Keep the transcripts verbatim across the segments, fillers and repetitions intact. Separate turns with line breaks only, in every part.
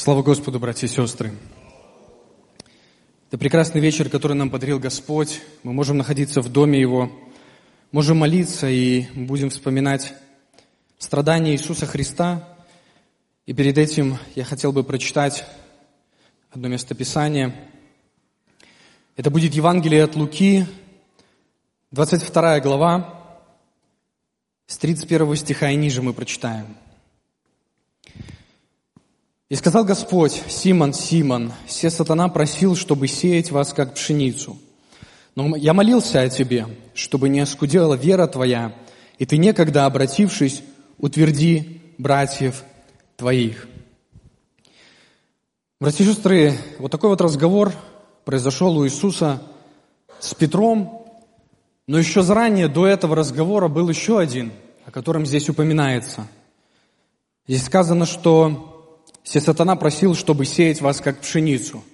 Слава Господу, братья и сестры! Это прекрасный вечер, который нам подарил Господь. Мы можем находиться в доме Его, можем молиться и будем вспоминать страдания Иисуса Христа. И перед этим я хотел бы прочитать одно местописание. Это будет Евангелие от Луки, двадцать вторая глава, с тридцать первого стиха и ниже мы прочитаем. «И сказал Господь: Симон, Симон, се сатана просил, чтобы сеять вас, как пшеницу. Но я молился о тебе, чтобы не оскудела вера твоя, и ты, некогда обратившись, утверди братьев твоих». Братья и сестры, вот такой вот разговор произошел у Иисуса с Петром, но еще заранее до этого разговора был еще один, о котором здесь упоминается. Здесь сказано, что «се сатана просил, чтобы сеять вас, как пшеницу».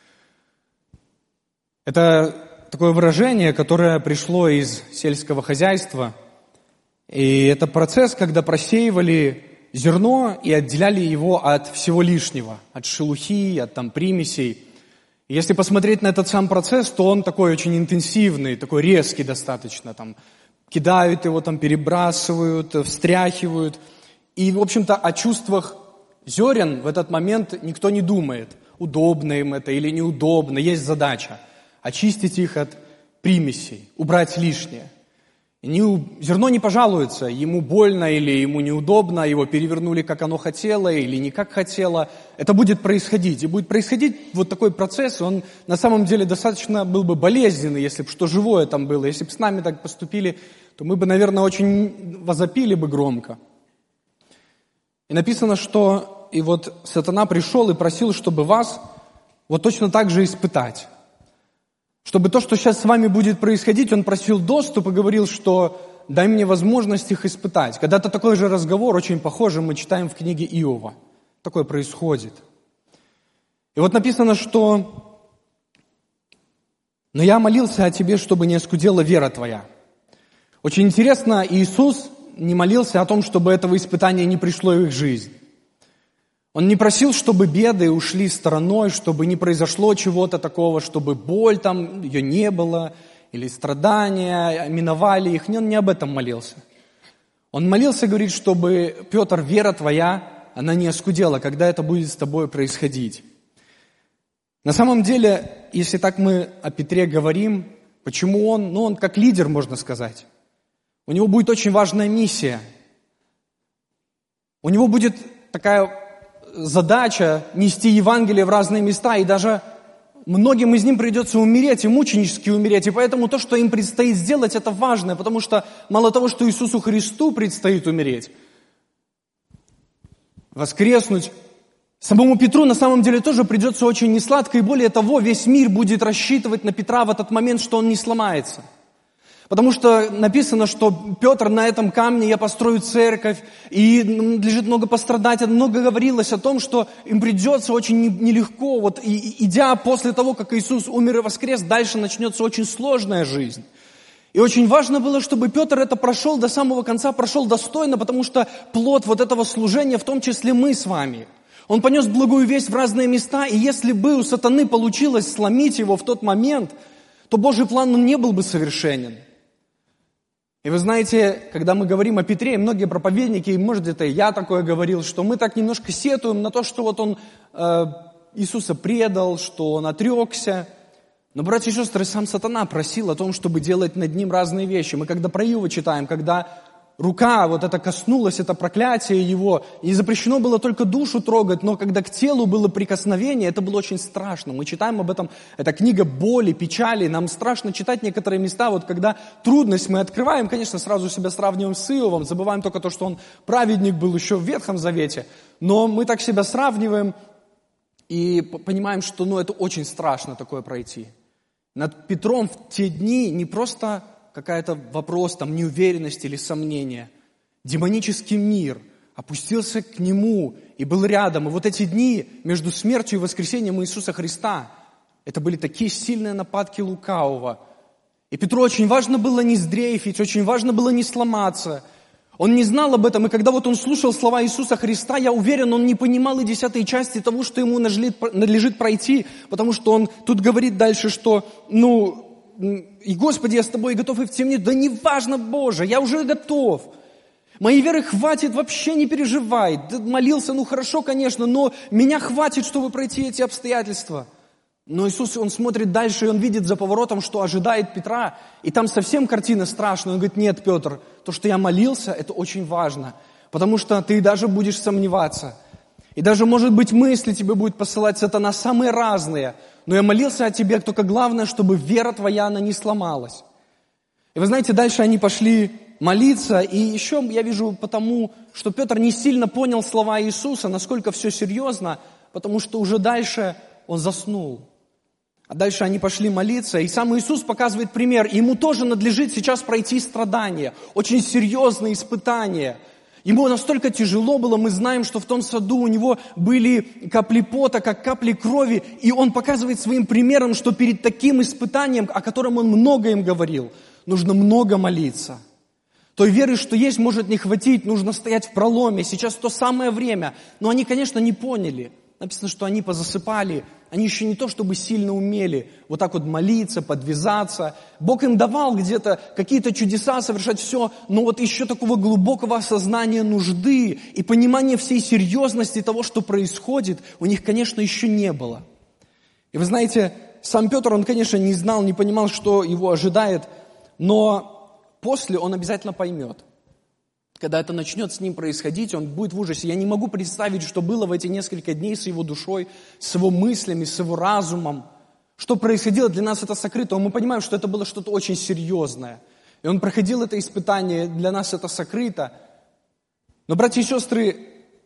Это такое выражение, которое пришло из сельского хозяйства. И это процесс, когда просеивали зерно и отделяли его от всего лишнего, от шелухи, от там примесей. И если посмотреть на этот сам процесс, то он такой очень интенсивный, такой резкий достаточно. Там кидают его, там перебрасывают, встряхивают. И, в общем-то, о чувствах зерен в этот момент никто не думает, удобно им это или неудобно. Есть задача очистить их от примесей, убрать лишнее. И не, зерно не пожалуется, ему больно или ему неудобно, его перевернули, как оно хотело или не как хотело. Это будет происходить. И будет происходить вот такой процесс, он на самом деле достаточно был бы болезненный, если бы что живое там было. Если бы с нами так поступили, то мы бы, наверное, очень возопили бы громко. И написано, что и вот сатана пришел и просил, чтобы вас вот точно так же испытать. Чтобы то, что сейчас с вами будет происходить, он просил доступ и говорил, что дай мне возможность их испытать. Когда-то такой же разговор, очень похожий, мы читаем в книге Иова. Такое происходит. И вот написано, что «но я молился о тебе, чтобы не оскудела вера твоя». Очень интересно, Иисус не молился о том, чтобы этого испытания не пришло в их жизнь. Он не просил, чтобы беды ушли стороной, чтобы не произошло чего-то такого, чтобы боль там, ее не было, или страдания миновали их. Он не об этом молился. Он молился, говорит, чтобы, Петр, вера твоя, она не оскудела, когда это будет с тобой происходить. На самом деле, если так мы о Петре говорим, почему он? Ну, он как лидер, можно сказать. У него будет очень важная миссия. У него будет такая задача нести Евангелие в разные места, и даже многим из них придется умереть, и мученически умереть. И поэтому то, что им предстоит сделать, это важно, потому что мало того, что Иисусу Христу предстоит умереть, воскреснуть, самому Петру на самом деле тоже придется очень несладко, и более того, весь мир будет рассчитывать на Петра в этот момент, что он не сломается. Потому что написано, что Петр, на этом камне я построю церковь, и надлежит много пострадать. Много говорилось о том, что им придется очень нелегко. Вот, и, идя после того, как Иисус умер и воскрес, дальше начнется очень сложная жизнь. И очень важно было, чтобы Петр это прошел до самого конца, прошел достойно, потому что плод вот этого служения, в том числе мы с вами. Он понес благую весть в разные места, и если бы у сатаны получилось сломить его в тот момент, то Божий план он не был бы совершенен. И вы знаете, когда мы говорим о Петре, и многие проповедники, и может это и я такое говорил, что мы так немножко сетуем на то, что вот он э, Иисуса предал, что он отрекся. Но, братья и сестры, сам сатана просил о том, чтобы делать над ним разные вещи. Мы когда про Иова читаем, когда рука вот это коснулась, это проклятие его, и запрещено было только душу трогать, но когда к телу было прикосновение, это было очень страшно. Мы читаем об этом, это книга боли, печали, нам страшно читать некоторые места, вот когда трудность мы открываем, конечно, сразу себя сравниваем с Иовом, забываем только то, что он праведник был еще в Ветхом Завете, но мы так себя сравниваем и понимаем, что ну, это очень страшно такое пройти. Над Петром в те дни не просто какая-то вопрос, там, неуверенности или сомнения. Демонический мир опустился к нему и был рядом. И вот эти дни между смертью и воскресением Иисуса Христа, это были такие сильные нападки лукавого. И Петру очень важно было не сдрейфить, очень важно было не сломаться. Он не знал об этом, и когда вот он слушал слова Иисуса Христа, я уверен, он не понимал и десятой части того, что ему надлежит, надлежит пройти, потому что он тут говорит дальше, что, ну, и Господи, я с тобой готов и в темницу. Да не важно, Боже, я уже готов. Моей веры хватит, вообще не переживай. Ты молился, ну хорошо, конечно, но меня хватит, чтобы пройти эти обстоятельства. Но Иисус, Он смотрит дальше, и Он видит за поворотом, что ожидает Петра. И там совсем картина страшная. Он говорит, нет, Петр, то, что я молился, это очень важно. Потому что ты даже будешь сомневаться. И даже, может быть, мысли тебе будет посылать сатана самые разные. Но я молился о тебе, только главное, чтобы вера твоя, она не сломалась. И вы знаете, дальше они пошли молиться. И еще я вижу потому, что Петр не сильно понял слова Иисуса, насколько все серьезно, потому что уже дальше он заснул. А дальше они пошли молиться, и сам Иисус показывает пример. Ему тоже надлежит сейчас пройти страдания, очень серьезные испытания. Ему настолько тяжело было, мы знаем, что в том саду у него были капли пота, как капли крови, и он показывает своим примером, что перед таким испытанием, о котором он много им говорил, нужно много молиться. Той веры, что есть, может не хватить, нужно стоять в проломе, сейчас то самое время. Но они, конечно, не поняли. Написано, что они позасыпали, они еще не то, чтобы сильно умели вот так вот молиться, подвязаться. Бог им давал где-то какие-то чудеса совершать, все, но вот еще такого глубокого осознания нужды и понимания всей серьезности того, что происходит, у них, конечно, еще не было. И вы знаете, сам Петр, он, конечно, не знал, не понимал, что его ожидает, но после он обязательно поймет. Когда это начнет с ним происходить, он будет в ужасе. Я не могу представить, что было в эти несколько дней с его душой, с его мыслями, с его разумом. Что происходило, для нас это сокрыто. Мы понимаем, что это было что-то очень серьезное. И он проходил это испытание, для нас это сокрыто. Но, братья и сестры,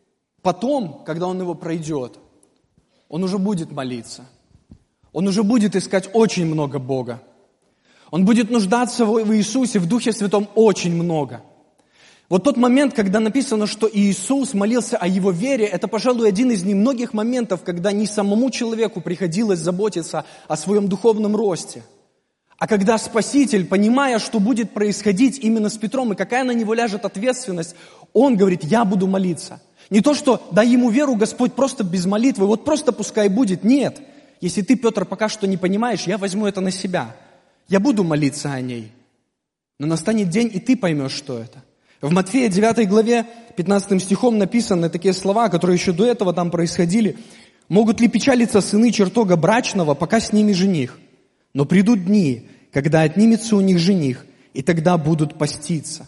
потом, когда он его пройдет, он уже будет молиться. Он уже будет искать очень много Бога. Он будет нуждаться в Иисусе, в Духе Святом очень много. Вот тот момент, когда написано, что Иисус молился о его вере, это, пожалуй, один из немногих моментов, когда не самому человеку приходилось заботиться о своем духовном росте, а когда Спаситель, понимая, что будет происходить именно с Петром и какая на него ляжет ответственность, он говорит, я буду молиться. Не то, что дай ему веру, Господь, просто без молитвы, вот просто пускай будет. Нет, если ты, Петр, пока что не понимаешь, я возьму это на себя. Я буду молиться о ней. Но настанет день, и ты поймешь, что это. В Матфея девятой главе пятнадцатым стихом написаны такие слова, которые еще до этого там происходили. «Могут ли печалиться сыны чертога брачного, пока с ними жених? Но придут дни, когда отнимется у них жених, и тогда будут поститься».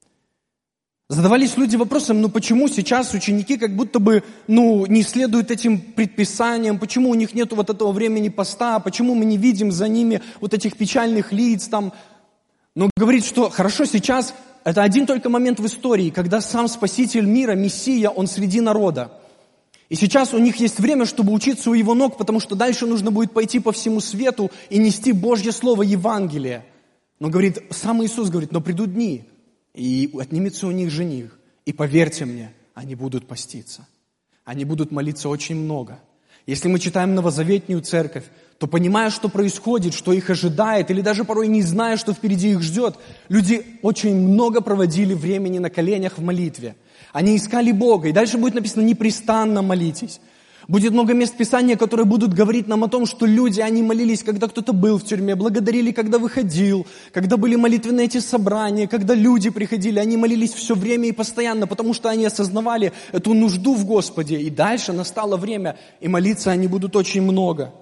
Задавались люди вопросом, ну почему сейчас ученики как будто бы ну, не следуют этим предписаниям, почему у них нет вот этого времени поста, почему мы не видим за ними вот этих печальных лиц там. Но говорит, что хорошо сейчас... Это один только момент в истории, когда сам Спаситель мира, Мессия, Он среди народа. И сейчас у них есть время, чтобы учиться у Его ног, потому что дальше нужно будет пойти по всему свету и нести Божье Слово, Евангелие. Но говорит, сам Иисус говорит, но придут дни, и отнимется у них жених. И поверьте мне, они будут поститься. Они будут молиться очень много. Если мы читаем Новозаветную церковь, то понимая, что происходит, что их ожидает, или даже порой не зная, что впереди их ждет, люди очень много проводили времени на коленях в молитве. Они искали Бога. И дальше будет написано «непрестанно молитесь». Будет много мест Писания, которые будут говорить нам о том, что люди, они молились, когда кто-то был в тюрьме, благодарили, когда выходил, когда были молитвенные эти собрания, когда люди приходили, они молились все время и постоянно, потому что они осознавали эту нужду в Господе. И дальше настало время, и молиться они будут очень много.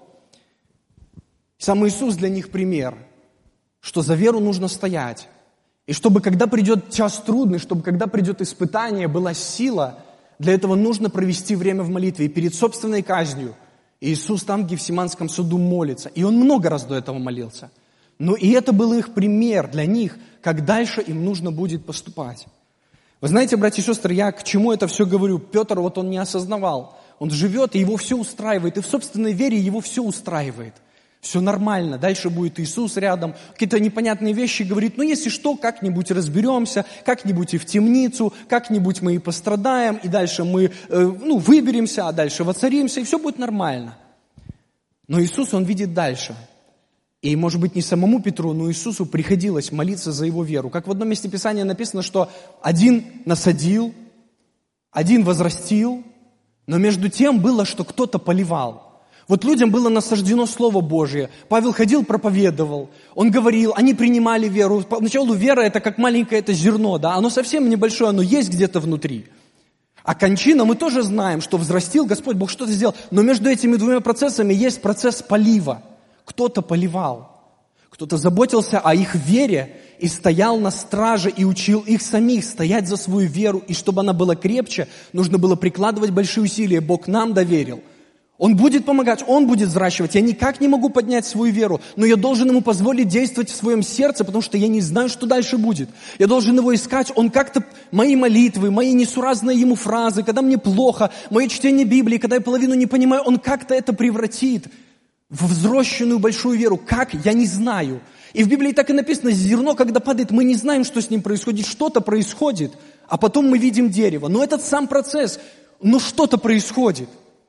Сам Иисус для них пример, что за веру нужно стоять. И чтобы, когда придет час трудный, чтобы, когда придет испытание, была сила, для этого нужно провести время в молитве. И перед собственной казнью Иисус там в Гефсиманском саду молится. И Он много раз до этого молился. Но и это был их пример для них, как дальше им нужно будет поступать. Вы знаете, братья и сестры, я к чему это все говорю? Петр, вот он не осознавал. Он живет, и его все устраивает. И в собственной вере его все устраивает. Все нормально, дальше будет Иисус рядом, какие-то непонятные вещи говорит, ну если что, как-нибудь разберемся, как-нибудь и в темницу, как-нибудь мы и пострадаем, и дальше мы э, ну, выберемся, а дальше воцаримся, и все будет нормально. Но Иисус, Он видит дальше. И, может быть, не самому Петру, но Иисусу приходилось молиться за его веру. Как в одном месте Писания написано, что один насадил, один возрастил, но между тем было, что кто-то поливал. Вот людям было насаждено Слово Божие. Павел ходил, проповедовал, он говорил, они принимали веру. Поначалу вера – это как маленькое это зерно, да? Оно совсем небольшое, оно есть где-то внутри. А кончина, мы тоже знаем, что взрастил Господь, Бог что-то сделал. Но между этими двумя процессами есть процесс полива. Кто-то поливал, кто-то заботился о их вере и стоял на страже и учил их самих стоять за свою веру. И чтобы она была крепче, нужно было прикладывать большие усилия. Бог нам доверил. Он будет помогать, Он будет взращивать. Я никак не могу поднять свою веру, но я должен Ему позволить действовать в своем сердце, потому что я не знаю, что дальше будет. Я должен Его искать. Он как-то мои молитвы, мои несуразные Ему фразы, когда мне плохо, мое чтение Библии, когда я половину не понимаю, Он как-то это превратит в взрощенную большую веру. Как? Я не знаю. И в Библии так и написано, зерно, когда падает, мы не знаем, что с ним происходит. Что-то происходит, а потом мы видим дерево. Но этот сам процесс, но что-то происходит.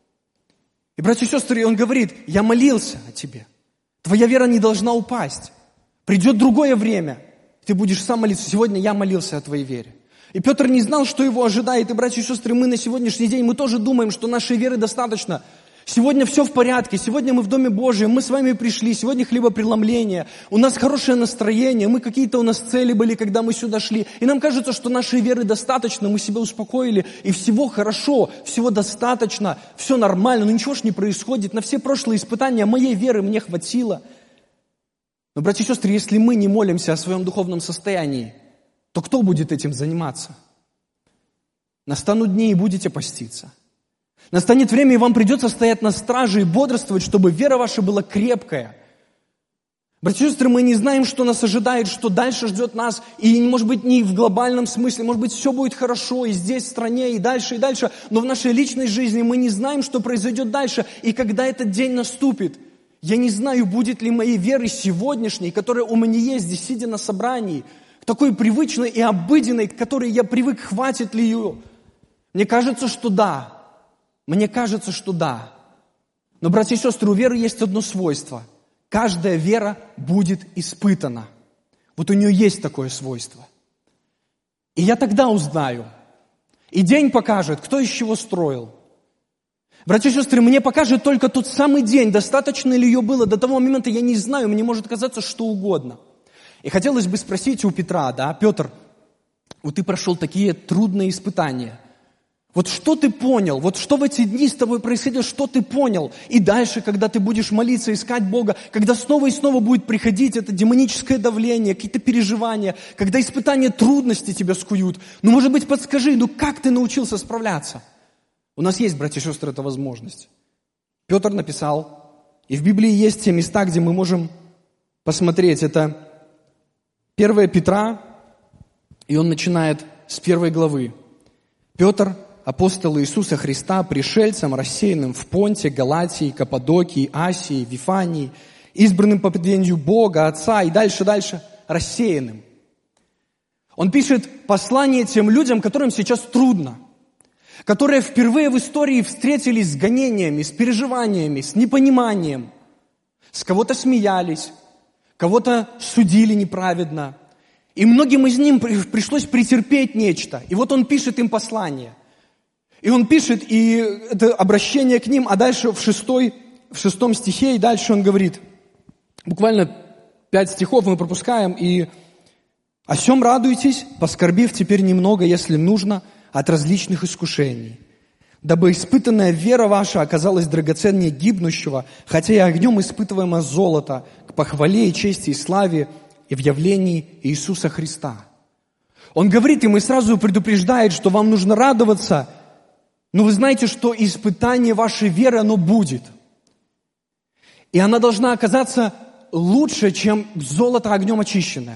И, братья и сестры, он говорит, я молился о тебе. Твоя вера не должна упасть. Придет другое время, ты будешь сам молиться. Сегодня я молился о твоей вере. И Петр не знал, что его ожидает. И, братья и сестры, мы на сегодняшний день, мы тоже думаем, что нашей веры достаточно. Сегодня все в порядке, сегодня мы в Доме Божьем, мы с вами пришли, сегодня хлебопреломление, у нас хорошее настроение, мы какие-то у нас цели были, когда мы сюда шли. И нам кажется, что нашей веры достаточно, мы себя успокоили, и всего хорошо, всего достаточно, все нормально, но ничего ж не происходит. На все прошлые испытания моей веры мне хватило. Но, братья и сестры, если мы не молимся о своем духовном состоянии, то кто будет этим заниматься? Настанут дни, и будете поститься. Настанет время, и вам придется стоять на страже и бодрствовать, чтобы вера ваша была крепкая. Братья и сестры, мы не знаем, что нас ожидает, что дальше ждет нас. И, может быть, не в глобальном смысле, может быть, все будет хорошо и здесь, в стране, и дальше, и дальше. Но в нашей личной жизни мы не знаем, что произойдет дальше. И когда этот день наступит, я не знаю, будет ли моей веры сегодняшней, которая у меня есть здесь, сидя на собрании, такой привычной и обыденной, к которой я привык, хватит ли ее. Мне кажется, что да. Мне кажется, что да. Но, братья и сестры, у веры есть одно свойство. Каждая вера будет испытана. Вот у нее есть такое свойство. И я тогда узнаю. И день покажет, кто из чего строил. Братья и сестры, мне покажет только тот самый день, достаточно ли ее было. До того момента я не знаю, мне может казаться что угодно. И хотелось бы спросить у Петра, да, Петр, вот ты прошел такие трудные испытания. Вот что ты понял? Вот что в эти дни с тобой происходило? Что ты понял? И дальше, когда ты будешь молиться, искать Бога, когда снова и снова будет приходить это демоническое давление, какие-то переживания, когда испытания, трудности тебя скуют. Ну, может быть, подскажи, ну как ты научился справляться? У нас есть, братья и сестры, эта возможность. Петр написал, и в Библии есть те места, где мы можем посмотреть. Это первое Петра, и он начинает с первой главы. Петр, апостол Иисуса Христа, пришельцам, рассеянным в Понте, Галатии, Каппадокии, Асии, Вифании, избранным по повелению Бога, Отца и дальше, дальше, рассеянным. Он пишет послание тем людям, которым сейчас трудно, которые впервые в истории встретились с гонениями, с переживаниями, с непониманием. С кого-то смеялись, кого-то судили неправедно. И многим из них пришлось претерпеть нечто. И вот он пишет им послание. И он пишет, и это обращение к ним, а дальше в, шестой, в шестом стихе, и дальше он говорит, буквально пять стихов мы пропускаем, и «О сем радуйтесь, поскорбив теперь немного, если нужно, от различных искушений, дабы испытанная вера ваша оказалась драгоценнее гибнущего, хотя и огнем испытываемо золото, к похвале и чести и славе и в явлении Иисуса Христа». Он говорит им и сразу предупреждает, что вам нужно радоваться, но вы знаете, что испытание вашей веры, оно будет. И она должна оказаться лучше, чем золото огнем очищенное.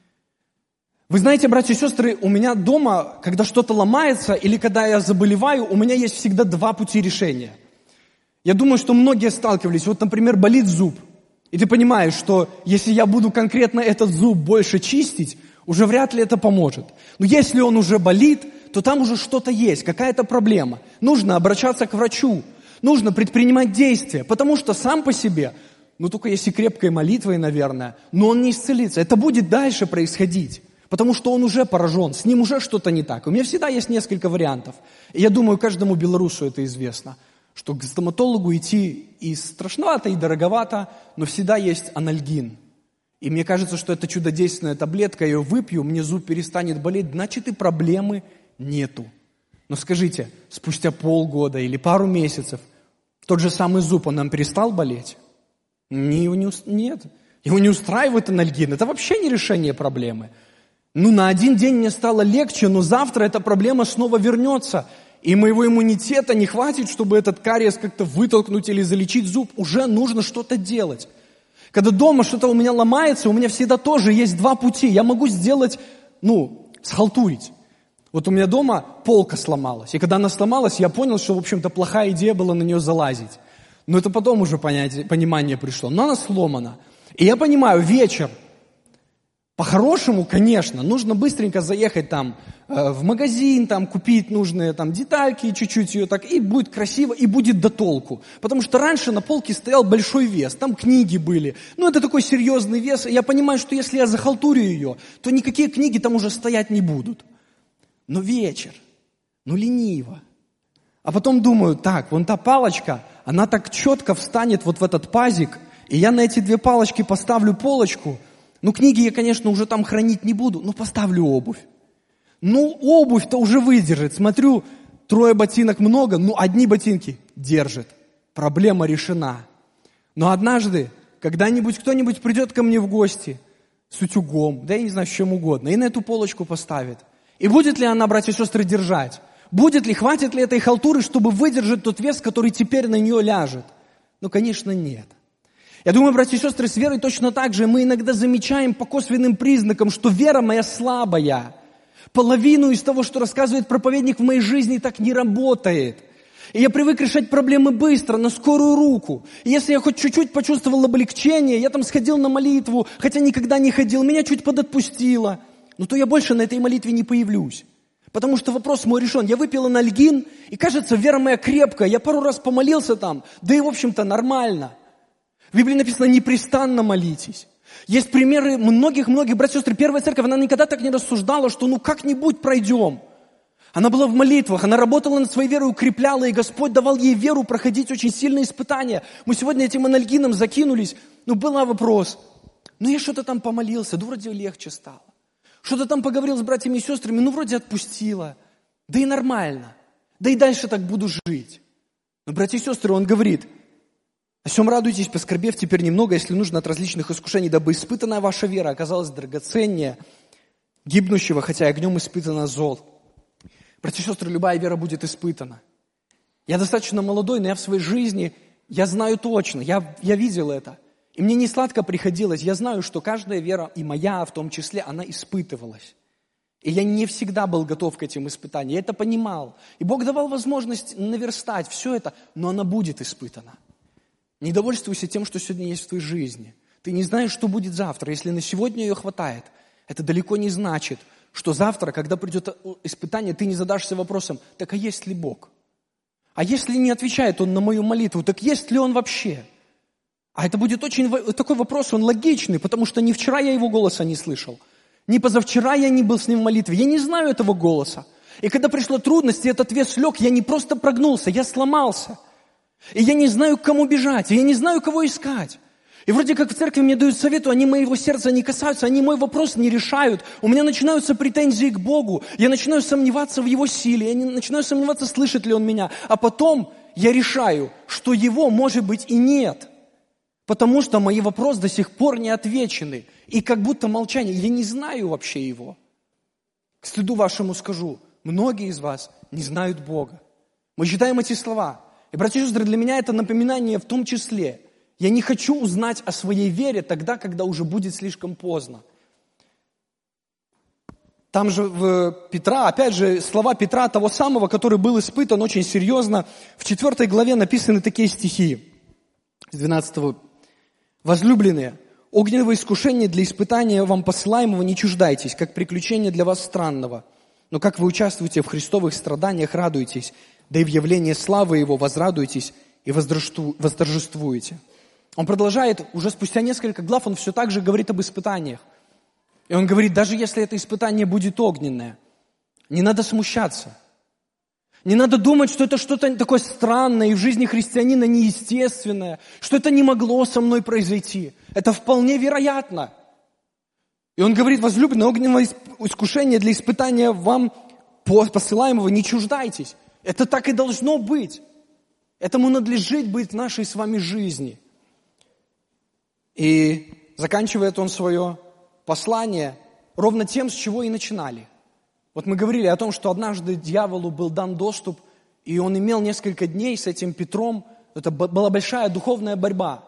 Вы знаете, братья и сестры, у меня дома, когда что-то ломается или когда я заболеваю, у меня есть всегда два пути решения. Я думаю, что многие сталкивались. Вот, например, болит зуб. И ты понимаешь, что если я буду конкретно этот зуб больше чистить, уже вряд ли это поможет. Но если он уже болит, то там уже что-то есть, какая-то проблема. Нужно обращаться к врачу, нужно предпринимать действия, потому что сам по себе ну только если крепкой молитвой, наверное, но он не исцелится. Это будет дальше происходить, потому что он уже поражен, с ним уже что-то не так. У меня всегда есть несколько вариантов. И я думаю, каждому белорусу это известно, что к стоматологу идти и страшновато, и дороговато, но всегда есть анальгин. И мне кажется, что это чудодейственная таблетка, я ее выпью, мне зуб перестанет болеть, значит и проблемы нету. Но скажите, спустя полгода или пару месяцев тот же самый зуб, он нам перестал болеть? Не, его не, нет, его не устраивает анальгин, это вообще не решение проблемы. Ну, на один день мне стало легче, но завтра эта проблема снова вернется. И моего иммунитета не хватит, чтобы этот кариес как-то вытолкнуть или залечить зуб. Уже нужно что-то делать. Когда дома что-то у меня ломается, у меня всегда тоже есть два пути. Я могу сделать, ну, схалтурить. Вот у меня дома полка сломалась. И когда она сломалась, я понял, что, в общем-то, плохая идея была на нее залазить. Но это потом уже понятие, понимание пришло. Но она сломана. И я понимаю, вечер. По-хорошему, конечно, нужно быстренько заехать там э, в магазин, там, купить нужные там детальки, чуть-чуть ее так, и будет красиво, и будет до толку. Потому что раньше на полке стоял большой вес, там книги были. Ну, это такой серьезный вес, и я понимаю, что если я захалтурю ее, то никакие книги там уже стоять не будут. Но вечер, ну, лениво. А потом думаю, так, вон та палочка, она так четко встанет вот в этот пазик, и я на эти две палочки поставлю полочку. Ну, книги я, конечно, уже там хранить не буду, но поставлю обувь. Ну, обувь-то уже выдержит. Смотрю, трое ботинок много, ну, одни ботинки держит. Проблема решена. Но однажды, когда-нибудь кто-нибудь придет ко мне в гости с утюгом, да я не знаю, с чем угодно, и на эту полочку поставит. И будет ли она, братья и сестры, держать? Будет ли, хватит ли этой халтуры, чтобы выдержать тот вес, который теперь на нее ляжет? Ну, конечно, нет. Я думаю, братья и сестры, с верой точно так же. Мы иногда замечаем по косвенным признакам, что вера моя слабая. Половину из того, что рассказывает проповедник в моей жизни, так не работает. И я привык решать проблемы быстро, на скорую руку. И если я хоть чуть-чуть почувствовал облегчение, я там сходил на молитву, хотя никогда не ходил, меня чуть подотпустило, но то я больше на этой молитве не появлюсь. Потому что вопрос мой решен. Я выпил анальгин, и кажется, вера моя крепкая. Я пару раз помолился там, да и в общем-то нормально. В Библии написано, непрестанно молитесь. Есть примеры многих-многих братьев и сестры. Первая церковь, она никогда так не рассуждала, что ну как-нибудь пройдем. Она была в молитвах, она работала над своей верой, укрепляла, и Господь давал ей веру проходить очень сильные испытания. Мы сегодня этим анальгином закинулись. Ну, был вопрос. Ну, я что-то там помолился, да вроде легче стало. Что-то там поговорил с братьями и сестрами, ну, вроде отпустила. Да и нормально. Да и дальше так буду жить. Но, братья и сестры, он говорит, о сем радуйтесь, поскорбев теперь немного, если нужно от различных искушений, дабы испытанная ваша вера оказалась драгоценнее гибнущего, хотя огнем испытана зол. Братья и сестры, любая вера будет испытана. Я достаточно молодой, но я в своей жизни, я знаю точно, я, я видел это. И мне не сладко приходилось. Я знаю, что каждая вера, и моя в том числе, она испытывалась. И я не всегда был готов к этим испытаниям. Я это понимал. И Бог давал возможность наверстать все это, но она будет испытана. Не довольствуйся тем, что сегодня есть в твоей жизни. Ты не знаешь, что будет завтра. Если на сегодня ее хватает, это далеко не значит, что завтра, когда придет испытание, ты не задашься вопросом, так а есть ли Бог? А если не отвечает Он на мою молитву, так есть ли Он вообще? А это будет очень такой вопрос, он логичный, потому что ни вчера я его голоса не слышал, ни позавчера я не был с ним в молитве, я не знаю этого голоса. И когда пришла трудность, и этот вес лег, я не просто прогнулся, я сломался. И я не знаю, к кому бежать, и я не знаю, кого искать. И вроде как в церкви мне дают совету, они моего сердца не касаются, они мой вопрос не решают. У меня начинаются претензии к Богу, я начинаю сомневаться в Его силе, я начинаю сомневаться, слышит ли Он меня. А потом я решаю, что Его, может быть, и нет. Потому что мои вопросы до сих пор не отвечены. И как будто молчание, я не знаю вообще Его. К стыду вашему скажу, многие из вас не знают Бога. Мы читаем эти слова. И, братья и сестры, для меня это напоминание в том числе. Я не хочу узнать о своей вере тогда, когда уже будет слишком поздно. Там же в Петра, опять же, слова Петра, того самого, который был испытан очень серьезно. В четвертой главе написаны такие стихи. С двенадцатого. «Возлюбленные, огненного искушения для испытания вам посылаемого не чуждайтесь, как приключение для вас странного. Но как вы участвуете в христовых страданиях, радуйтесь, да и в явлении славы Его возрадуйтесь и воздрожествуете». Он продолжает, уже спустя несколько глав, он все так же говорит об испытаниях. И он говорит, даже если это испытание будет огненное, не надо смущаться. Не надо думать, что это что-то такое странное и в жизни христианина неестественное, что это не могло со мной произойти. Это вполне вероятно. И он говорит, возлюбленные, огненного искушения для испытания вам посылаемого не чуждайтесь. Это так и должно быть. Этому надлежит быть в нашей с вами жизни. И заканчивает он свое послание ровно тем, с чего и начинали. Вот мы говорили о том, что однажды дьяволу был дан доступ, и он имел несколько дней с этим Петром. Это была большая духовная борьба.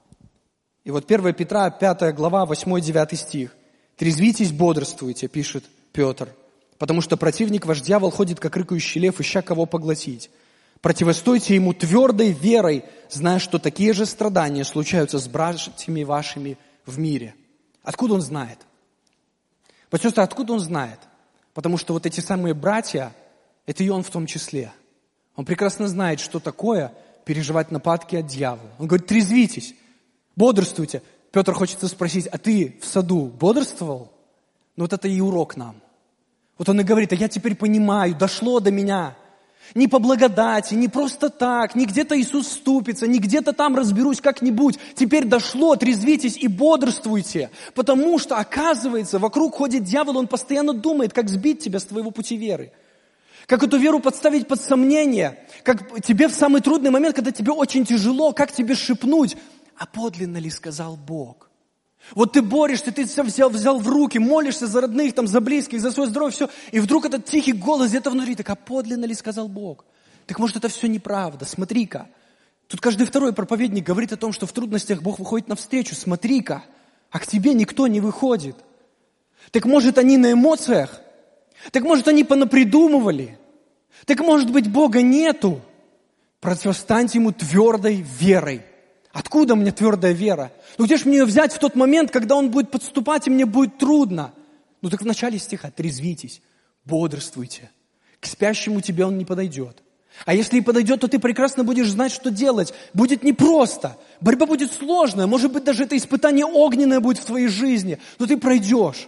И вот первое Петра, пятая глава, восьмой-девятый стих. «Трезвитесь, бодрствуйте», пишет Петр, «потому что противник ваш дьявол ходит, как рыкающий лев, ища кого поглотить. Противостойте ему твердой верой, зная, что такие же страдания случаются с братьями вашими в мире». Откуда он знает? Посестры, откуда он знает? Потому что вот эти самые братья, это и он в том числе. Он прекрасно знает, что такое переживать нападки от дьявола. Он говорит, трезвитесь, бодрствуйте. Петр хочет спросить, а ты в саду бодрствовал? Ну вот это и урок нам. Вот он и говорит, а я теперь понимаю, дошло до меня. Не по благодати, не просто так, не где-то Иисус вступится, не где-то там разберусь как-нибудь. Теперь дошло, трезвитесь и бодрствуйте. Потому что, оказывается, вокруг ходит дьявол, он постоянно думает, как сбить тебя с твоего пути веры. Как эту веру подставить под сомнение. Как тебе в самый трудный момент, когда тебе очень тяжело, как тебе шепнуть, а подлинно ли сказал Бог? Вот ты борешься, ты все взял, взял в руки, молишься за родных, там, за близких, за свое здоровье, все. И вдруг этот тихий голос где-то внутри, так а подлинно ли сказал Бог? Так может это все неправда, смотри-ка. Тут каждый второй проповедник говорит о том, что в трудностях Бог выходит навстречу, смотри-ка. А к тебе никто не выходит. Так может они на эмоциях? Так может они понапридумывали? Так может быть Бога нету? Противостаньте ему твердой верой. Откуда мне твердая вера? Ну где же мне ее взять в тот момент, когда он будет подступать, и мне будет трудно? Ну так в начале стиха трезвитесь, бодрствуйте. К спящему тебе он не подойдет. А если и подойдет, то ты прекрасно будешь знать, что делать. Будет непросто. Борьба будет сложная. Может быть, даже это испытание огненное будет в твоей жизни. Но ты пройдешь.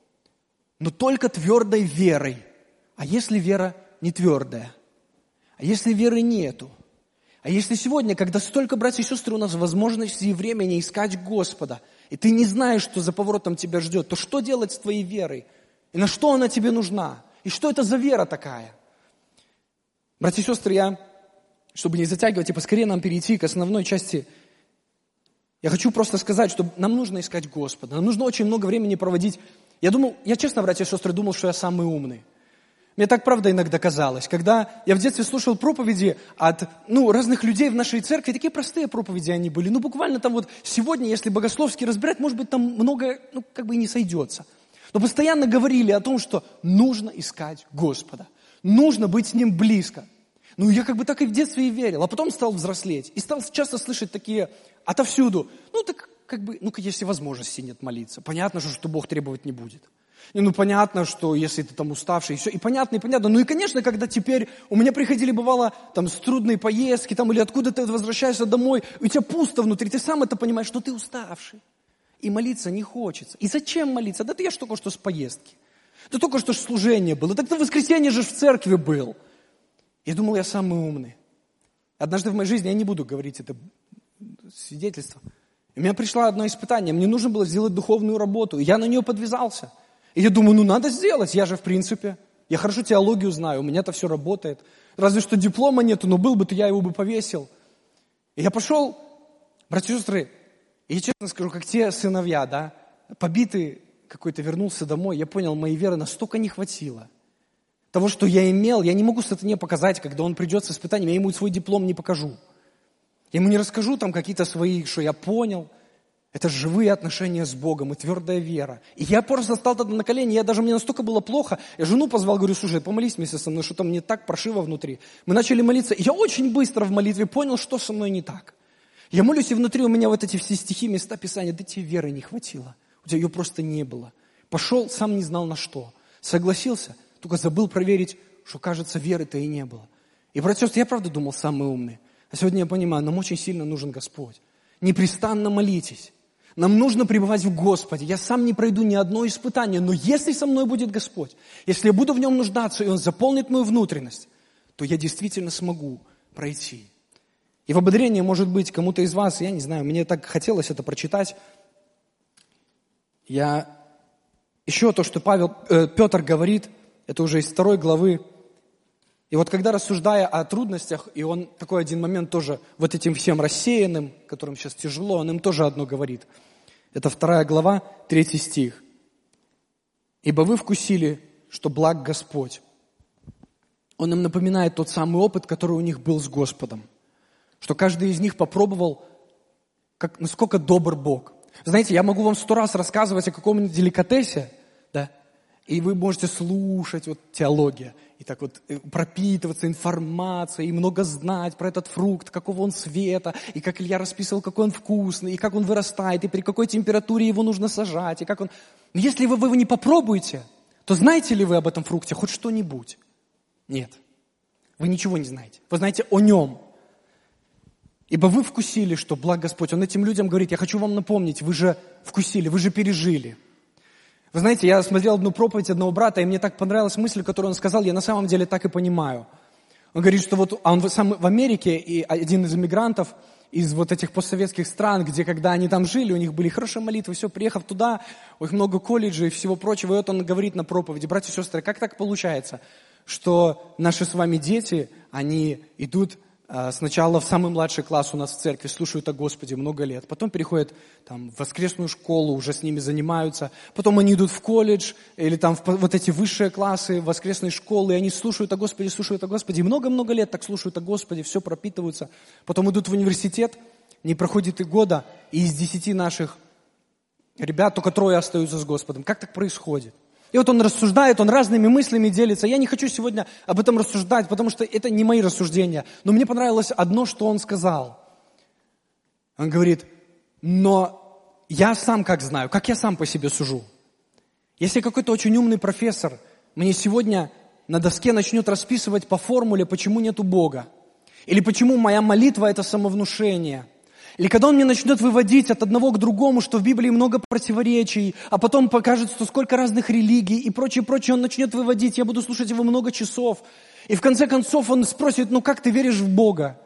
Но только твердой верой. А если вера не твердая? А если веры нету? А если сегодня, когда столько, братья и сестры, у нас возможности и времени искать Господа, и ты не знаешь, что за поворотом тебя ждет, то что делать с твоей верой? И на что она тебе нужна? И что это за вера такая? Братья и сестры, я, чтобы не затягивать и поскорее нам перейти к основной части, я хочу просто сказать, что нам нужно искать Господа, нам нужно очень много времени проводить. Я думал, я честно, братья и сестры, думал, что я самый умный. Мне так, правда, иногда казалось. Когда я в детстве слушал проповеди от ну, разных людей в нашей церкви, такие простые проповеди они были. Ну, буквально там вот сегодня, если богословски разбирать, может быть, там многое, ну, как бы и не сойдется. Но постоянно говорили о том, что нужно искать Господа. Нужно быть с Ним близко. Ну, я как бы так и в детстве и верил. А потом стал взрослеть. И стал часто слышать такие отовсюду. Ну, так как бы, ну, если возможности нет молиться. Понятно, что, что Бог требовать не будет. И, ну, понятно, что если ты там уставший, и все, и понятно, и понятно. Ну, и, конечно, когда теперь у меня приходили, бывало, там, с трудной поездки, там, или откуда ты возвращаешься домой, и у тебя пусто внутри, ты сам это понимаешь, что ты уставший. И молиться не хочется. И зачем молиться? Да ты я ж только что с поездки. Да только что ж служение было. Так ты в воскресенье же в церкви был. Я думал, я самый умный. Однажды в моей жизни, я не буду говорить это свидетельство, у меня пришло одно испытание, мне нужно было сделать духовную работу, и я на нее подвязался. И я думаю, ну надо сделать, я же в принципе, я хорошо теологию знаю, у меня это все работает. Разве что диплома нету, но был бы, то я его бы повесил. И я пошел, братья и сестры, и я честно скажу, как те сыновья, да, побитый какой-то вернулся домой, я понял, моей веры настолько не хватило. Того, что я имел, я не могу сатане показать, когда он придет с испытанием, я ему свой диплом не покажу. Я ему не расскажу там какие-то свои, что я понял. Это живые отношения с Богом и твердая вера. И я просто стал тогда на колени, я даже, мне настолько было плохо, я жену позвал, говорю, слушай, помолись вместе со мной, что-то мне так прошиво внутри. Мы начали молиться, и я очень быстро в молитве понял, что со мной не так. Я молюсь, и внутри у меня вот эти все стихи, места Писания, да тебе веры не хватило. У тебя ее просто не было. Пошел, сам не знал на что. Согласился, только забыл проверить, что, кажется, веры-то и не было. И, братья и сестры, я правда думал, самый умный. А сегодня я понимаю, нам очень сильно нужен Господь. Непрестанно молитесь. Нам нужно пребывать в Господе. Я сам не пройду ни одно испытание, но если со мной будет Господь, если я буду в Нем нуждаться, и Он заполнит мою внутренность, то я действительно смогу пройти. И в ободрение, может быть, кому-то из вас, я не знаю, мне так хотелось это прочитать. Я... Еще то, что Павел, э, Петр говорит, это уже из второй главы. И вот когда, рассуждая о трудностях, и он такой один момент тоже вот этим всем рассеянным, которым сейчас тяжело, он им тоже одно говорит. Это вторая глава, третий стих. «Ибо вы вкусили, что благ Господь». Он им напоминает тот самый опыт, который у них был с Господом. Что каждый из них попробовал, как, насколько добр Бог. Знаете, я могу вам сто раз рассказывать о каком-нибудь деликатесе, да, и вы можете слушать, вот теология, и так вот пропитываться информацией, и много знать про этот фрукт, какого он цвета, и как Илья расписывал, какой он вкусный, и как он вырастает, и при какой температуре его нужно сажать, и как он... Но если вы, вы его не попробуете, то знаете ли вы об этом фрукте хоть что-нибудь? Нет. Вы ничего не знаете. Вы знаете о нем. Ибо вы вкусили, что благ Господь. Он этим людям говорит, я хочу вам напомнить, вы же вкусили, вы же пережили. Вы знаете, я смотрел одну проповедь одного брата, и мне так понравилась мысль, которую он сказал, я на самом деле так и понимаю. Он говорит, что вот он сам в Америке, и один из иммигрантов из вот этих постсоветских стран, где когда они там жили, у них были хорошие молитвы, все, приехав туда, у них много колледжей и всего прочего, и вот он говорит на проповеди, братья и сестры, как так получается, что наши с вами дети, они идут сначала в самый младший класс у нас в церкви, слушают о Господе много лет. Потом переходят там, в воскресную школу, уже с ними занимаются. Потом они идут в колледж или там в вот эти высшие классы воскресной школы, и они слушают о Господе, слушают о Господе. И много-много лет так слушают о Господе, все пропитываются. Потом идут в университет, не проходит и года, и из десяти наших ребят только трое остаются с Господом. Как так происходит? И вот он рассуждает, он разными мыслями делится. Я не хочу сегодня об этом рассуждать, потому что это не мои рассуждения. Но мне понравилось одно, что он сказал. Он говорит, но я сам как знаю, как я сам по себе сужу. Если какой-то очень умный профессор мне сегодня на доске начнет расписывать по формуле, почему нету Бога, или почему моя молитва – это самовнушение, или когда он мне начнет выводить от одного к другому, что в Библии много противоречий, а потом покажет, что сколько разных религий и прочее, прочее, он начнет выводить, я буду слушать его много часов. И в конце концов он спросит, ну как ты веришь в Бога?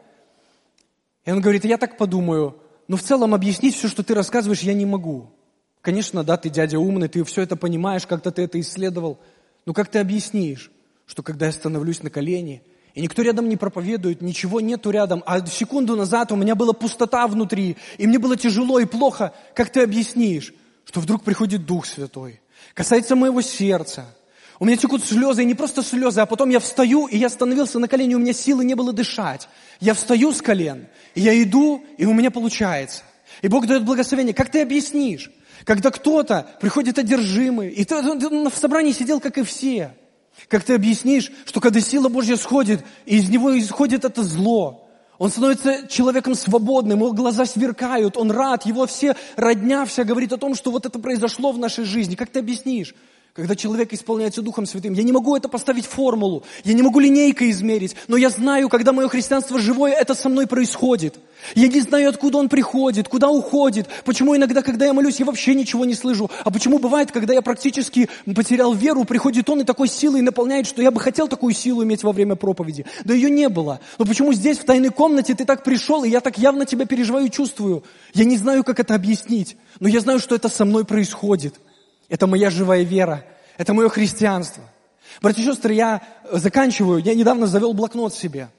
И он говорит, я так подумаю, но в целом объяснить все, что ты рассказываешь, я не могу. Конечно, да, ты дядя умный, ты все это понимаешь, как-то ты это исследовал. Но как ты объяснишь, что когда я становлюсь на колени, и никто рядом не проповедует, ничего нету рядом, а секунду назад у меня была пустота внутри, и мне было тяжело и плохо. Как ты объяснишь, что вдруг приходит Дух Святой, касается моего сердца, у меня текут слезы, и не просто слезы, а потом я встаю, и я становился на колени, у меня силы не было дышать. Я встаю с колен, и я иду, и у меня получается. И Бог дает благословение. Как ты объяснишь, когда кто-то приходит одержимый, и ты, ты в собрании сидел, как и все. Как ты объяснишь, что когда сила Божья сходит, и из него исходит это зло, он становится человеком свободным, его глаза сверкают, он рад, его все родня вся говорит о том, что вот это произошло в нашей жизни. Как ты объяснишь, когда человек исполняется Духом Святым? Я не могу это поставить в формулу, я не могу линейкой измерить, но я знаю, когда мое христианство живое, это со мной происходит. Я не знаю, откуда он приходит, куда уходит, почему иногда, когда я молюсь, я вообще ничего не слышу, а почему бывает, когда я практически потерял веру, приходит он и такой силой наполняет, что я бы хотел такую силу иметь во время проповеди, да ее не было. Но почему здесь, в тайной комнате, ты так пришел, и я так явно тебя переживаю и чувствую? Я не знаю, как это объяснить, но я знаю, что это со мной происходит. Это моя живая вера, это мое христианство. Братья и сестры, я заканчиваю, я недавно завел блокнот себе.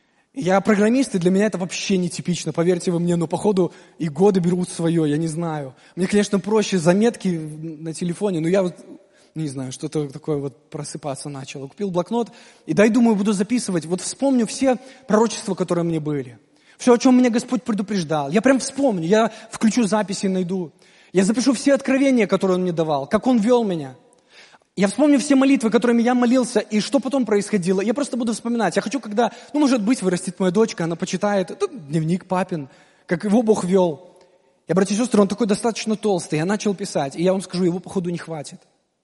Я программист, и для меня это вообще нетипично, поверьте вы мне, но походу и годы берут свое, я не знаю. Мне, конечно, проще заметки на телефоне, но я вот, не знаю, что-то такое вот просыпаться начало. Купил блокнот, и дай, думаю, буду записывать. Вот вспомню все пророчества, которые мне были. Все, о чем меня Господь предупреждал. Я прям вспомню, я включу записи, найду. Я запишу все откровения, которые Он мне давал, как Он вел меня. Я вспомню все молитвы, которыми я молился, и что потом происходило. Я просто буду вспоминать. Я хочу, когда, ну, может быть, вырастет моя дочка, она почитает, это дневник папин, как его Бог вел. Я, братья и сестры, он такой достаточно толстый, я начал писать, и я вам скажу, его, походу, не хватит.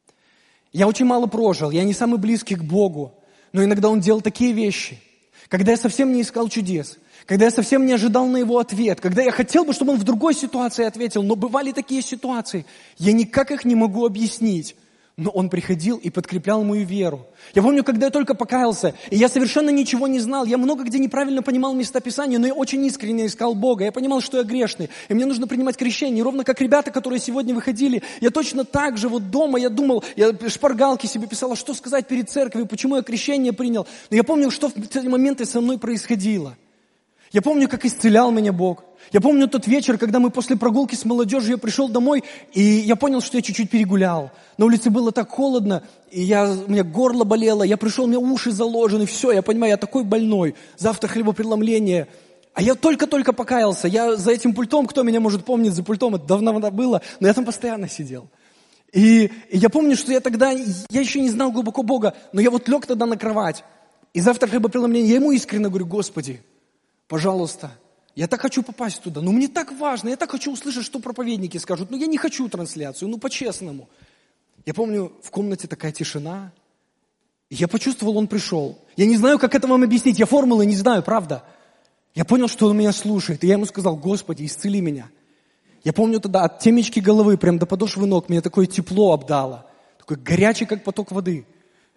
Я очень мало прожил, я не самый близкий к Богу, но иногда Он делал такие вещи, когда я совсем не искал чудес, когда я совсем не ожидал на его ответ, когда я хотел бы, чтобы он в другой ситуации ответил, но бывали такие ситуации, я никак их не могу объяснить. Но он приходил и подкреплял мою веру. Я помню, когда я только покаялся, и я совершенно ничего не знал, я много где неправильно понимал места Писания, но я очень искренне искал Бога. Я понимал, что я грешный, и мне нужно принимать крещение. И ровно как ребята, которые сегодня выходили, я точно так же вот дома, я думал, я шпаргалки себе писал, а что сказать перед церковью, почему я крещение принял. Но я помню, что в эти моменты со мной происходило. Я помню, как исцелял меня Бог. Я помню тот вечер, когда мы после прогулки с молодежью, я пришел домой, и я понял, что я чуть-чуть перегулял. На улице было так холодно, и я, у меня горло болело, я пришел, у меня уши заложены, все, я понимаю, я такой больной. Завтра хлебопреломление. А я только-только покаялся. Я за этим пультом, кто меня может помнить за пультом, это давно было, но я там постоянно сидел. И, и я помню, что я тогда, я еще не знал глубоко Бога, но я вот лег тогда на кровать. И завтра хлебопреломление, я ему искренне говорю: Господи, пожалуйста, я так хочу попасть туда, но мне так важно, я так хочу услышать, что проповедники скажут, но я не хочу трансляцию, ну по-честному. Я помню, в комнате такая тишина, и я почувствовал, он пришел. Я не знаю, как это вам объяснить, я формулы не знаю, правда. Я понял, что он меня слушает, и я ему сказал: Господи, исцели меня. Я помню тогда от темечки головы, прям до подошвы ног, меня такое тепло обдало, такой горячий, как поток воды.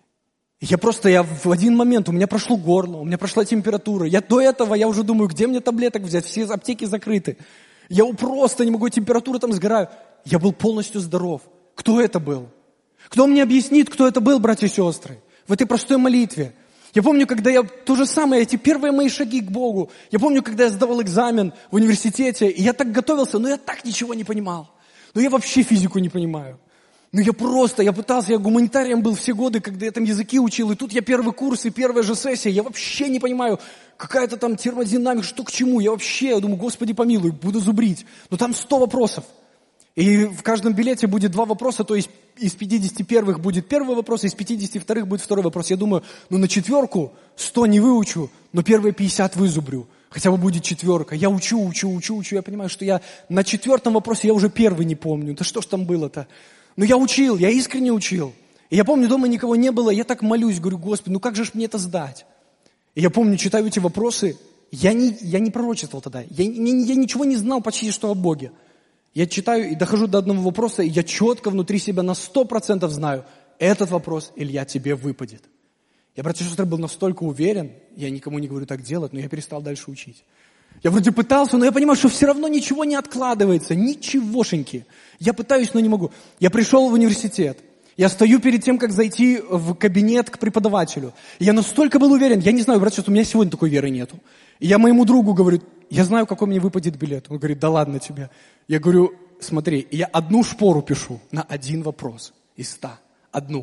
Я просто, я в один момент, у меня прошло горло, у меня прошла температура. Я до этого, я уже думаю, где мне таблеток взять, все аптеки закрыты. Я просто не могу, температура там сгораю. Я был полностью здоров. Кто это был? Кто мне объяснит, кто это был, братья и сестры, в этой простой молитве? Я помню, когда я, то же самое, эти первые мои шаги к Богу. Я помню, когда я сдавал экзамен в университете, и я так готовился, но я так ничего не понимал. Но я вообще физику не понимаю. Ну я просто, я пытался, я гуманитарием был все годы, когда я там языки учил, и тут я первый курс и первая же сессия, я вообще не понимаю, какая-то там термодинамика, что к чему, я вообще, я думаю, Господи помилуй, буду зубрить. Но там сто вопросов, и в каждом билете будет два вопроса, то есть из пятидесяти первых будет первый вопрос, из пятидесяти вторых будет второй вопрос. Я думаю, ну на четверку сто не выучу, но первые пятьдесят вызубрю. Хотя бы будет четверка. Я учу, учу, учу, учу, я понимаю, что я на четвертом вопросе я уже первый не помню. Да что ж там было-то? Но я учил, я искренне учил. И я помню, дома никого не было, я так молюсь, говорю: Господи, ну как же ж мне это сдать? И я помню, читаю эти вопросы, я не, я не пророчествовал тогда, я, я, я ничего не знал почти что о Боге. Я читаю и дохожу до одного вопроса, и я четко внутри себя на сто процентов знаю, этот вопрос, Илья, тебе выпадет. Я, братья и сестры, был настолько уверен, я никому не говорю так делать, но я перестал дальше учить. Я вроде пытался, но я понимаю, что все равно ничего не откладывается, ничегошеньки. Я пытаюсь, но не могу. Я пришел в университет. Я стою перед тем, как зайти в кабинет к преподавателю. И я настолько был уверен, я не знаю, братья, у меня сегодня такой веры нету. И я моему другу говорю: я знаю, какой мне выпадет билет. Он говорит: да ладно тебе. Я говорю: смотри, я одну шпору пишу на один вопрос из ста. Одну.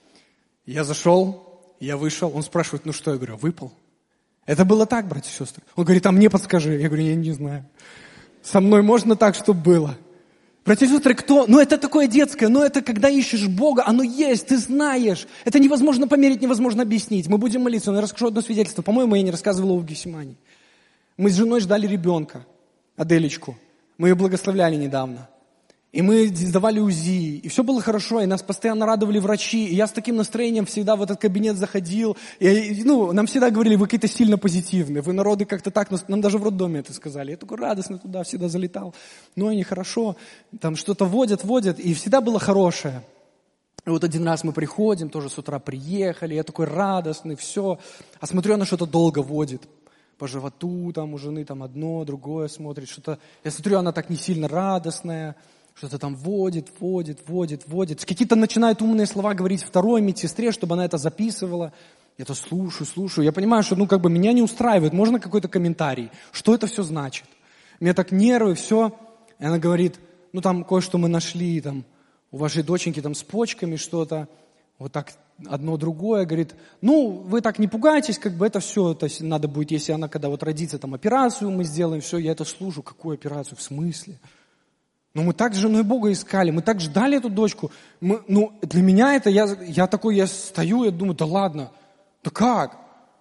Я зашел, я вышел, он спрашивает: ну что? Я говорю: выпал. Это было так, братья и сестры. Он говорит: а мне подскажи. Я говорю: я не знаю. Со мной можно так, чтобы было. Братья и сестры, кто? Ну это такое детское, но это когда ищешь Бога, оно есть, ты знаешь. Это невозможно померить, невозможно объяснить. Мы будем молиться, но я расскажу одно свидетельство. По-моему, я не рассказывал его в Гефсимании. Мы с женой ждали ребенка, Аделечку. Мы ее благословляли недавно. И мы сдавали УЗИ, и все было хорошо, и нас постоянно радовали врачи, и я с таким настроением всегда в этот кабинет заходил, и, ну, нам всегда говорили: вы какие-то сильно позитивные, вы народы как-то так, нам даже в роддоме это сказали. Я такой радостно туда всегда залетал, ну, они хорошо, там что-то водят, водят, и всегда было хорошее. И вот один раз мы приходим, тоже с утра приехали, я такой радостный, все, а смотрю, она что-то долго водит. По животу, там у жены там одно, другое смотрит, что-то, я смотрю, она так не сильно радостная, что-то там водит, водит, водит, водит. Какие-то начинают умные слова говорить второй медсестре, чтобы она это записывала. Я то слушаю, слушаю. Я понимаю, что ну как бы меня не устраивает. Можно какой-то комментарий? Что это все значит? У меня так нервы, все. И она говорит: ну там кое-что мы нашли, там у вашей доченьки там с почками что-то. Вот так одно другое. Говорит: ну вы так не пугайтесь, как бы это все, это надо будет, если она когда вот родится, там операцию мы сделаем, все. Я это слушаю. Какую операцию? В смысле? Ну, мы так с женой Бога искали, мы так ждали эту дочку. Мы, ну, для меня это, я, я такой, я стою, я думаю: да ладно, да как?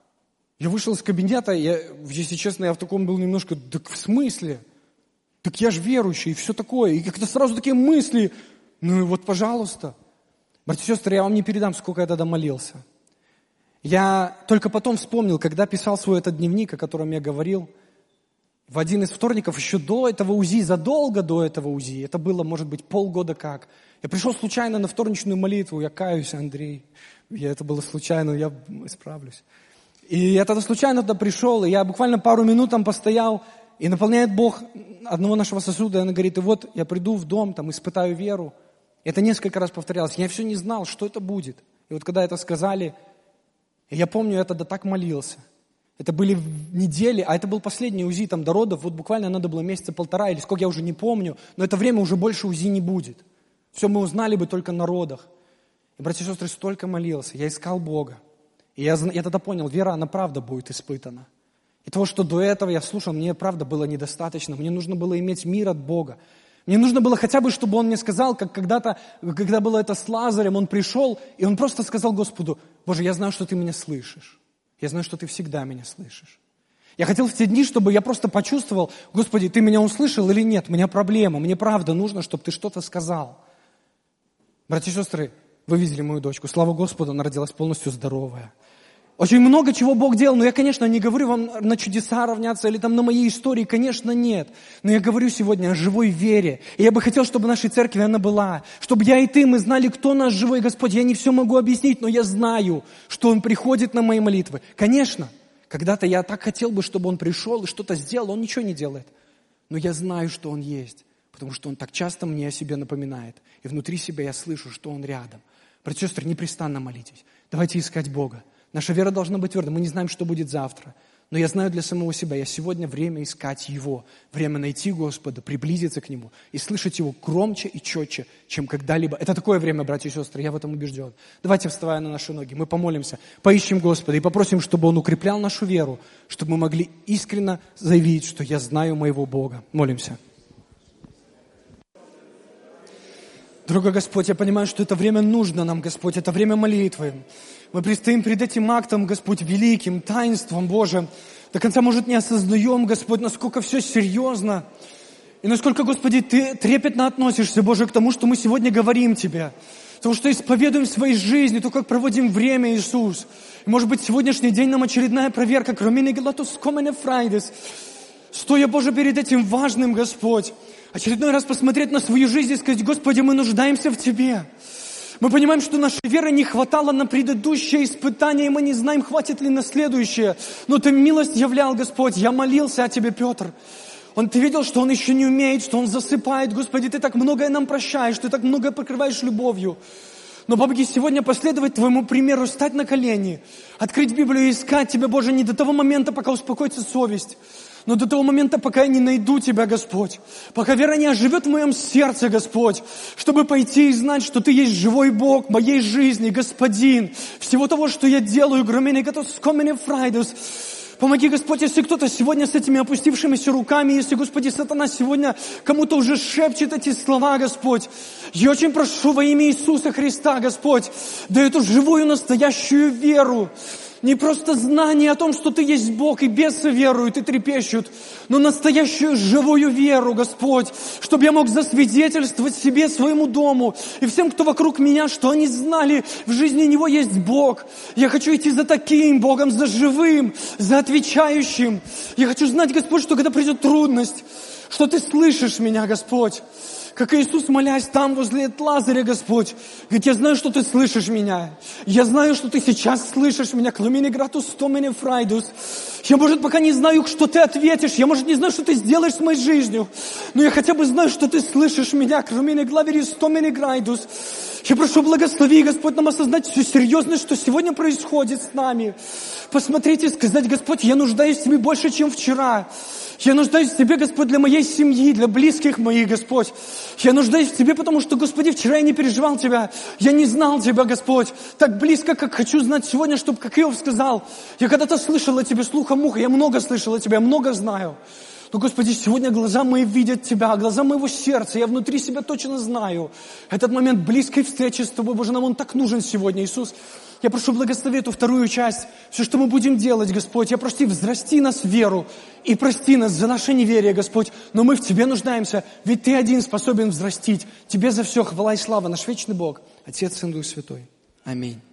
Я вышел из кабинета, я, если честно, я в таком был немножко: так в смысле? Так я же верующий, и все такое. И как-то сразу такие мысли: ну и вот, пожалуйста. Братья и сестры, я вам не передам, сколько я тогда молился. Я только потом вспомнил, когда писал свой этот дневник, о котором я говорил, в один из вторников, еще до этого УЗИ, задолго до этого УЗИ, это было, может быть, полгода как, я пришел случайно на вторничную молитву, я каюсь, Андрей, я, это было случайно, я исправлюсь. И я тогда случайно туда пришел, и я буквально пару минут там постоял, и наполняет Бог одного нашего сосуда, и он говорит, и вот я приду в дом, там, испытаю веру. Это несколько раз повторялось, я все не знал, что это будет. И вот когда это сказали, я помню, я тогда так молился. Это были недели, а это был последний УЗИ там до родов, вот буквально надо было месяца полтора или сколько, я уже не помню, но это время уже больше УЗИ не будет. Все мы узнали бы только на родах. И, братья и сестры, столько молился, я искал Бога. И я, я тогда понял, вера, она правда будет испытана. И того, что до этого я слушал, мне правда было недостаточно, мне нужно было иметь мир от Бога. Мне нужно было хотя бы, чтобы Он мне сказал, как когда-то, когда было это с Лазарем, он пришел, и он просто сказал Господу, Боже, я знаю, что Ты меня слышишь. Я знаю, что Ты всегда меня слышишь. Я хотел в те дни, чтобы я просто почувствовал, Господи, Ты меня услышал или нет? У меня проблема, мне правда нужно, чтобы Ты что-то сказал. Братья и сестры, вы видели мою дочку. Слава Господу, она родилась полностью здоровая. Очень много чего Бог делал, но я, конечно, не говорю вам на чудеса равняться или там на моей истории, конечно, нет. Но я говорю сегодня о живой вере. И я бы хотел, чтобы в нашей церкви она была. Чтобы я и ты, мы знали, кто наш живой Господь. Я не все могу объяснить, но я знаю, что Он приходит на мои молитвы. Конечно, когда-то я так хотел бы, чтобы Он пришел и что-то сделал, Он ничего не делает. Но я знаю, что Он есть, потому что Он так часто мне о себе напоминает. И внутри себя я слышу, что Он рядом. Братья и сестры, непрестанно молитесь. Давайте искать Бога. Наша вера должна быть твердой. Мы не знаем, что будет завтра. Но я знаю для самого себя, я сегодня время искать Его. Время найти Господа, приблизиться к Нему и слышать Его громче и четче, чем когда-либо. Это такое время, братья и сестры, я в этом убежден. Давайте, вставая на наши ноги, мы помолимся, поищем Господа и попросим, чтобы Он укреплял нашу веру, чтобы мы могли искренне заявить, что я знаю моего Бога. Молимся. Дорогой Господь, я понимаю, что это время нужно нам, Господь, это время молитвы. Мы предстоим перед этим актом, Господь, великим, таинством, Боже. До конца, может, не осознаем, Господь, насколько все серьезно. И насколько, Господи, Ты трепетно относишься, Боже, к тому, что мы сегодня говорим Тебе. Потому что исповедуем в своей жизни, то, как проводим время, Иисус. И, может быть, сегодняшний день нам очередная проверка. Стоя, Боже, перед этим важным, Господь. Очередной раз посмотреть на свою жизнь и сказать, Господи, мы нуждаемся в Тебе. Мы понимаем, что нашей веры не хватало на предыдущее испытание, и мы не знаем, хватит ли на следующее. Но Ты милость являл, Господь. Я молился о Тебе, Петр. Он, Ты видел, что он еще не умеет, что он засыпает. Господи, Ты так многое нам прощаешь, Ты так многое покрываешь любовью. Но, помоги сегодня последовать Твоему примеру, стать на колени, открыть Библию и искать Тебя, Боже, не до того момента, пока успокоится совесть, но до того момента, пока я не найду Тебя, Господь. Пока вера не оживет в моем сердце, Господь. Чтобы пойти и знать, что Ты есть живой Бог моей жизни, Господин. Всего того, что я делаю, помоги, Господь, если кто-то сегодня с этими опустившимися руками, если, Господи, сатана сегодня кому-то уже шепчет эти слова, Господь, я очень прошу во имя Иисуса Христа, Господь, да эту живую, настоящую веру, не просто знание о том, что Ты есть Бог, и бесы веруют и трепещут, но настоящую живую веру, Господь, чтобы я мог засвидетельствовать себе, своему дому и всем, кто вокруг меня, что они знали, в жизни Него есть Бог. Я хочу идти за таким Богом, за живым, за отвечающим. Я хочу знать, Господь, что когда придет трудность, что Ты слышишь меня, Господь. Как Иисус, молясь там возле Лазаря, Господь, говорит, я знаю, что Ты слышишь меня. Я знаю, что Ты сейчас слышишь меня. Я, может, пока не знаю, что Ты ответишь. Я, может, не знаю, что Ты сделаешь с моей жизнью. Но я хотя бы знаю, что Ты слышишь меня. Я прошу, благослови, Господь, нам осознать всю серьезность, что сегодня происходит с нами. Посмотрите и сказать, Господь, я нуждаюсь в Тебе больше, чем вчера. Я нуждаюсь в Тебе, Господь, для моей семьи, для близких моих, Господь. Я нуждаюсь в Тебе, потому что, Господи, вчера я не переживал Тебя. Я не знал Тебя, Господь, так близко, как хочу знать сегодня, чтобы, как Иов сказал, я когда-то слышал о Тебе слухом уха, я много слышал о Тебе, я много знаю. Но, Господи, сегодня глаза мои видят Тебя, глаза моего сердца, я внутри себя точно знаю. Этот момент близкой встречи с Тобой, Боже, нам он так нужен сегодня, Иисус. Я прошу, благослови эту вторую часть, все, что мы будем делать, Господь. Я проси, взрасти нас в веру и прости нас за наше неверие, Господь. Но мы в Тебе нуждаемся, ведь Ты один способен взрастить. Тебе за все хвала и слава, наш вечный Бог, Отец, Сын, Дух Святой. Аминь.